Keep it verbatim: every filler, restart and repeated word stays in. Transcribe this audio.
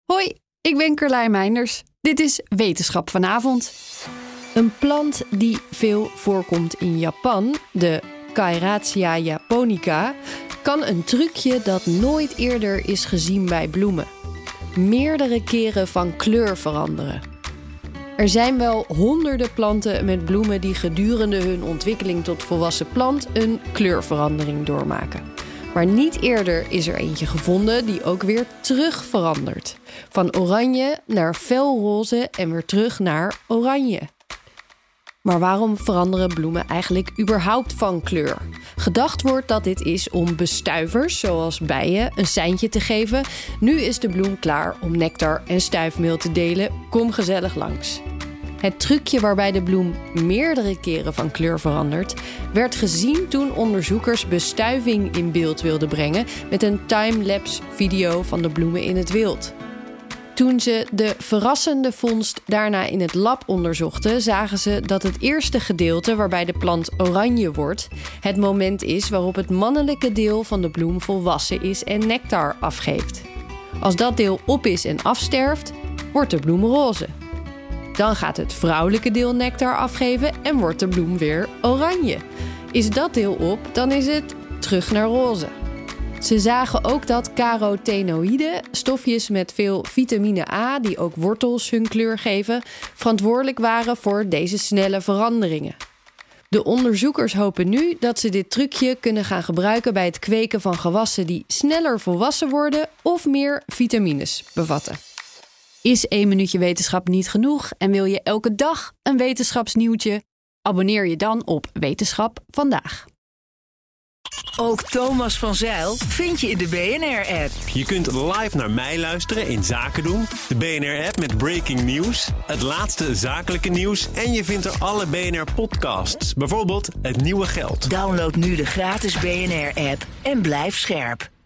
Hoi, ik ben Carlijn Meinders. Dit is Wetenschap vanavond. Een plant die veel voorkomt in Japan, de Caerratia japonica, kan een trucje dat nooit eerder is gezien bij bloemen. Meerdere keren van kleur veranderen. Er zijn wel honderden planten met bloemen die gedurende hun ontwikkeling tot volwassen plant een kleurverandering doormaken. Maar niet eerder is er eentje gevonden die ook weer terug verandert. Van oranje naar felroze en weer terug naar oranje. Maar waarom veranderen bloemen eigenlijk überhaupt van kleur? Gedacht wordt dat dit is om bestuivers, zoals bijen, een seintje te geven. Nu is de bloem klaar om nectar en stuifmeel te delen. Kom gezellig langs. Het trucje waarbij de bloem meerdere keren van kleur verandert, werd gezien toen onderzoekers bestuiving in beeld wilden brengen met een timelapse video van de bloemen in het wild. Toen ze de verrassende vondst daarna in het lab onderzochten, zagen ze dat het eerste gedeelte waarbij de plant oranje wordt, het moment is waarop het mannelijke deel van de bloem volwassen is en nectar afgeeft. Als dat deel op is en afsterft, wordt de bloem roze. Dan gaat het vrouwelijke deel nectar afgeven en wordt de bloem weer oranje. Is dat deel op, dan is het terug naar roze. Ze zagen ook dat carotenoïden, stofjes met veel vitamine A, die ook wortels hun kleur geven, verantwoordelijk waren voor deze snelle veranderingen. De onderzoekers hopen nu dat ze dit trucje kunnen gaan gebruiken bij het kweken van gewassen die sneller volwassen worden of meer vitamines bevatten. Is één minuutje wetenschap niet genoeg en wil je elke dag een wetenschapsnieuwtje? Abonneer je dan op Wetenschap Vandaag. Ook Thomas van Zijl vind je in de B N R-app. Je kunt live naar mij luisteren in Zaken doen, de B N R-app met breaking news, het laatste zakelijke nieuws en je vindt er alle B N R-podcasts, bijvoorbeeld Het Nieuwe Geld. Download nu de gratis B N R-app en blijf scherp.